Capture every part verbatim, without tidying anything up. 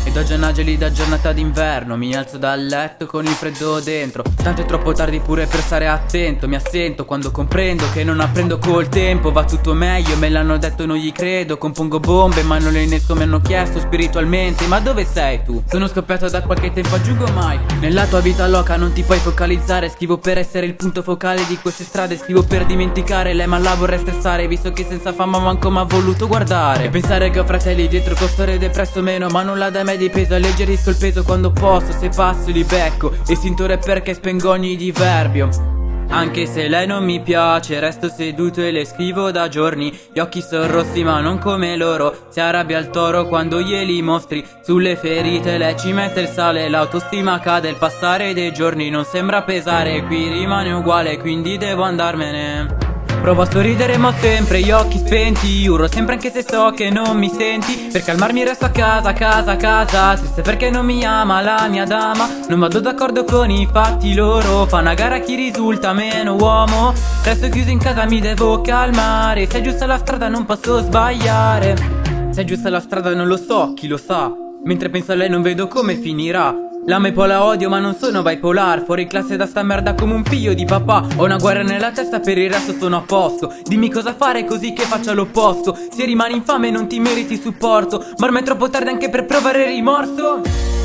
Ed oggi è una gelida giornata d'inverno, mi alzo dal letto con il freddo dentro. Tanto è troppo tardi pure per stare attento, mi assento quando comprendo che non apprendo col tempo. Va tutto meglio, me l'hanno detto, non gli credo. Compongo bombe ma non le innesco, mi hanno chiesto spiritualmente: ma dove sei tu? Sono scoppiato da qualche tempo, aggiungo mai. Nella tua vita loca non ti puoi focalizzare. Scrivo per essere il punto focale di queste strade. Scrivo per dimenticare lei, ma la vorrei stressare, visto che senza fama manco m'ha voluto guardare. E pensare che ho fratelli dietro con storie depresso meno, ma non la dai mai di peso. Alleggerisco il peso quando posso, se passo li becco. Estintore perché spengo ogni diverbio. Anche se lei non mi piace, resto seduto e le scrivo da giorni. Gli occhi sono rossi ma non come loro. Si arrabbia il toro quando glieli mostri. Sulle ferite lei ci mette il sale. L'autostima cade, il passare dei giorni non sembra pesare. Qui rimane uguale, quindi devo andarmene. Provo a sorridere ma ho sempre gli occhi spenti. Urlo sempre anche se so che non mi senti. Per calmarmi resto a casa, casa, casa. Triste perché non mi ama la mia dama. Non vado d'accordo con i fatti loro. Fa una gara a chi risulta meno uomo. Resto chiuso in casa, mi devo calmare. Se è giusta la strada non posso sbagliare. Se è giusta la strada non lo so, chi lo sa. Mentre penso a lei non vedo come finirà. L'amo e poi la odio ma non sono bipolar. Fuori classe da sta merda come un figlio di papà. Ho una guerra nella testa, per il resto sono a posto. Dimmi cosa fare così che faccia l'opposto. Se rimani infame non ti meriti supporto. Ma ormai è troppo tardi anche per provare rimorso.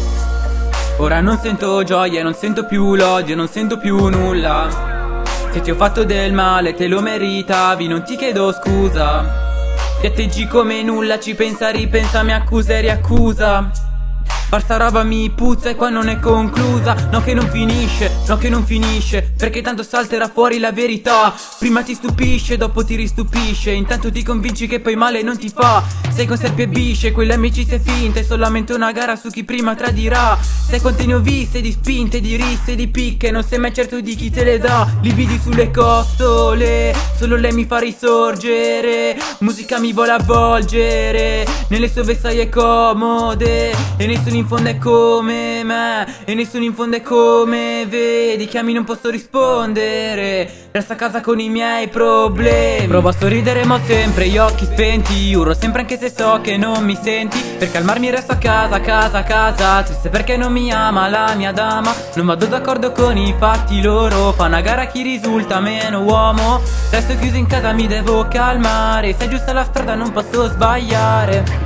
Ora non sento gioia, non sento più l'odio, non sento più nulla. Se ti ho fatto del male te lo meritavi, non ti chiedo scusa. Ti atteggi come nulla, ci pensa, ripensa, mi accusa e riaccusa. Far sta roba mi puzza e qua non è conclusa. No che non finisce, no che non finisce. Perché tanto salterà fuori la verità. Prima ti stupisce, dopo ti ristupisce. Intanto ti convinci che poi male non ti fa. Sei con serpi e bisce, quelle amicizie finte. È solamente una gara su chi prima tradirà. Sai quante ne ho viste di spinte, di risse, di picche. Non sei mai certo di chi te le dà. Lividi sulle costole, solo lei mi fa risorgere. Musica mi vuole avvolgere nelle sue vessaie comode. E nessuno in fondo è come me, e nessuno in fondo è come vedi. Chiami non posso rispondere, resto a casa con i miei problemi. Provo a sorridere ma ho sempre gli occhi spenti. Urlo sempre anche se so che non mi senti. Per calmarmi resto a casa, casa, casa. Triste perché non mi ama la mia dama. Non vado d'accordo con i fatti loro. Fa una gara a chi risulta meno uomo. Resto chiuso in casa, mi devo calmare. Se è giusta la strada non posso sbagliare.